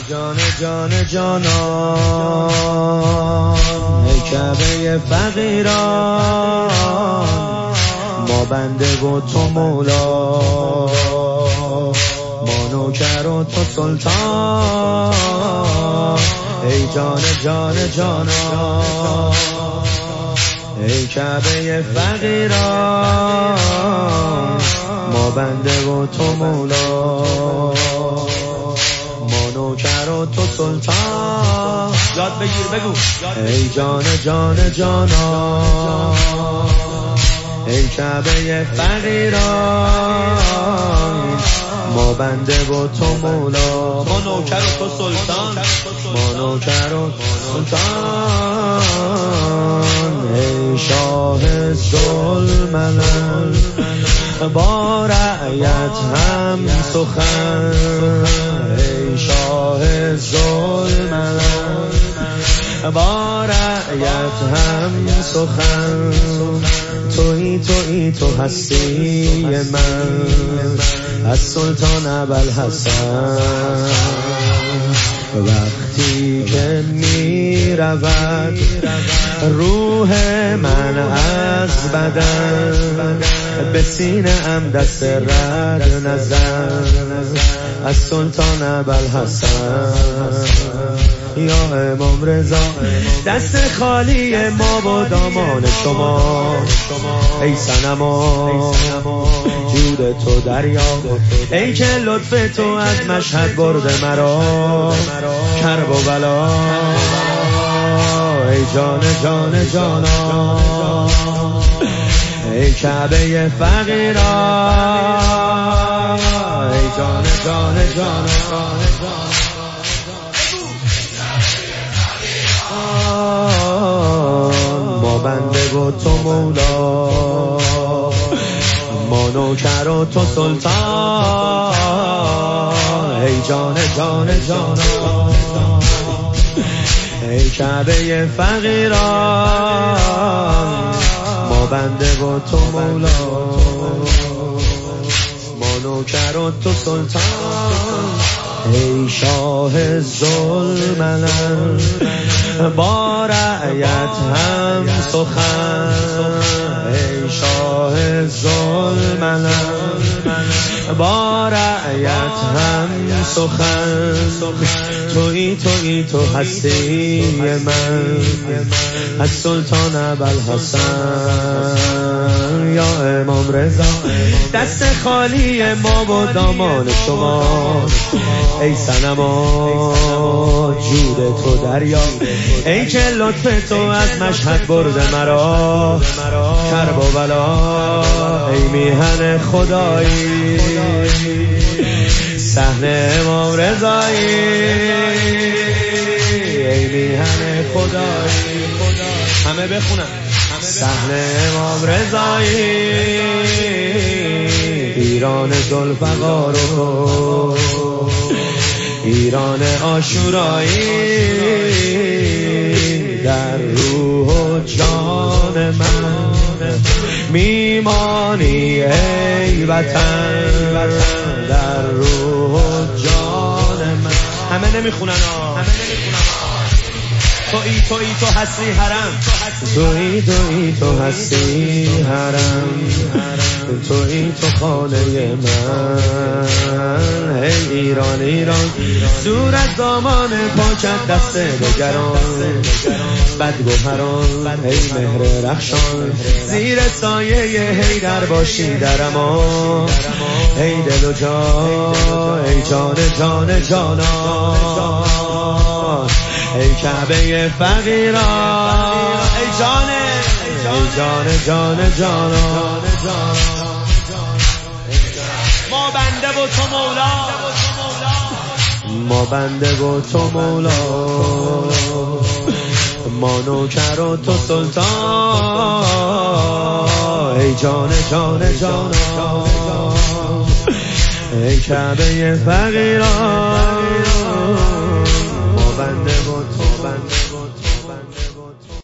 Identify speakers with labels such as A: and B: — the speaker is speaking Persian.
A: جان جان جانان، ای کعبه فقیران، ما بنده و تو مولا، ما نوکر و تو سلطان. ای جان جان جانان، ای کعبه فقیران، ما بنده و تو مولا، ما نوکر و تو سلطان.
B: یاد بگیر بگو.
A: ای جان جان جانان، ای کعبه فقیران، ما بنده و تو مولا،
B: ما نوکر و تو سلطان،
A: ما نوکر و سلطان. ای شاه ذوالملل، با رعیت هم سخن، ای شاه ذوالملل، با رعیت هم سخن. تویی تو هستی من، از سلطان ابوالحسن. وقتی که می رود روح من از بدن، به سینه ام دست رد نزن، از سلطان ابوالحسن. یا امام رضا، دست خالی ما و دامان شما، ای صنما جود تو دریا، ای که لطف تو از مشهد برده مرا کرب و بلا. ای جان جان جانان، ای کعبه فقیران، ای جان جان جانان، ما بنده و تو مولا، ما نوکر و تو سلطان. ای جان جان جانان، ای کعبه فقیران، ما بنده و تو مولا، ما نوکر و تو سلطان. ای شاه ذوالملل، با رعیت هم سخن، ای شاه ذوالملل، با رعیت هم سخن. تویی تو هستی من، از سلطان ابوالحسن. یا امام رضا، دست خالی ما و دامان شما، ای صنما جود تو دریا، ای که لطف تو از مشهد برده مرا کرب و بلا. ای میهن خدایی، صحن امام رضایی، ای میهن خدایی، همه بخونن، صحن امام رضایی، ایران ذوالفقار و ایران عاشورایی، در روح و جان من میمانی ای وطن، در روح و جان من. همه نمیخونن تویی تو هستی حرم، تویی تو هستی حرم، تویی تو خانه من. ای ایران دور از دامان پاکت دست دگران، بدگوهران ای مهر رخشان، زیر سایه حیدر باشی در امان. ای دل و جان، ای جان جان جانان، ای کعبه فقیران، ای جان جان جانان،
B: ما بنده و تو مولا،
A: ما بنده و تو مولا، ما نوکر و تو سلطان. ای جان جان جانان، ای کعبه فقیران، ما بنده و تو بنده.